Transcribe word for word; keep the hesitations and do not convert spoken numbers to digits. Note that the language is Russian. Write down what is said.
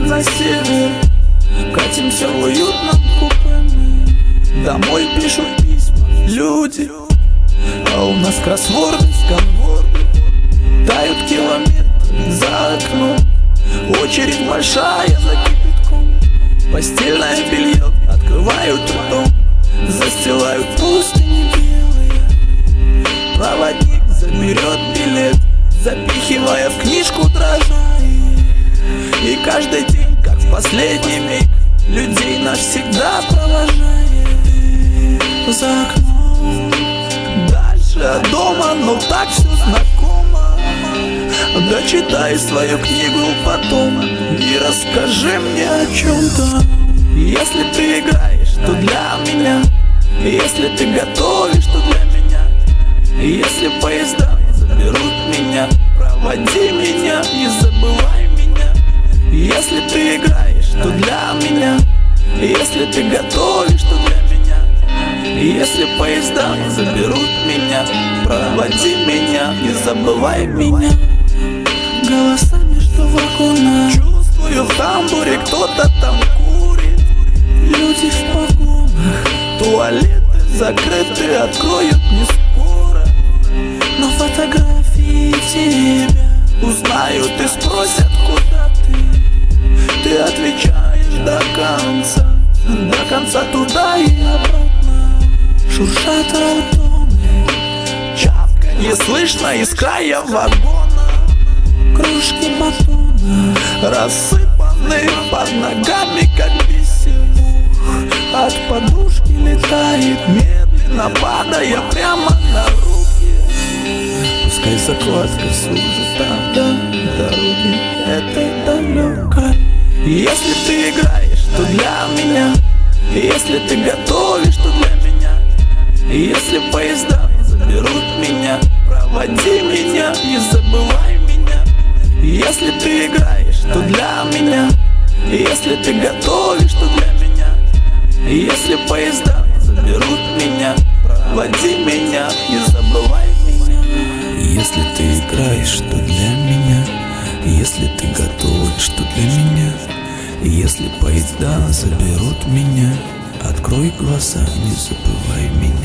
на север, катимся в уютном купе мы. Домой пишут письма люди, а у нас кроссворды, сканворды. Тают километры за окном, очередь большая за кипятком. Постельное белье открывают ртом, застилают пустыни белые. Проводник заберет билет, запихивая в книжку дрожа. И каждый день, как в последний миг, людей навсегда провожает. За окном дальше от дома, но так все знакомо. Дочитай свою книгу потом и расскажи мне о чем-то. Если ты играешь, то для меня. Если ты готовишь, то для меня. Если поезда заберут меня, проводи меня, не забывай меня. Если ты играешь, то для меня. Если ты готовишь, то для меня. Если поезда заберут меня, проводи меня, не забывай меня. Голоса между вагонов, чувствую, в тамбуре кто-то там курит. Люди в погонах, туалеты закрыты, откроют не скоро. Но фотографии тебя узнают и спросят, куда ты. Ты отвечаешь до конца, до конца туда и обратно. Шуршат роддомы, чавка не слышно из края вагона. Кружки батона рассыпаны под ногами, как бисер. От подушки летает, медленно падая прямо на руки. Пускай закладка сужит там до дороги этой далекой. Если ты играешь, то для меня. Если ты готовишь, то для меня. Если поезда заберут меня, проводи меня, не забывай меня. Если ты играешь, то для меня. Если ты готовишь, то для меня. Если поезда заберут меня, проводи меня, не забывай меня. Если ты играешь, то для меня. Если ты готовишь, то для меня. Если поезда заберут меня, открой глаза, не забывай меня.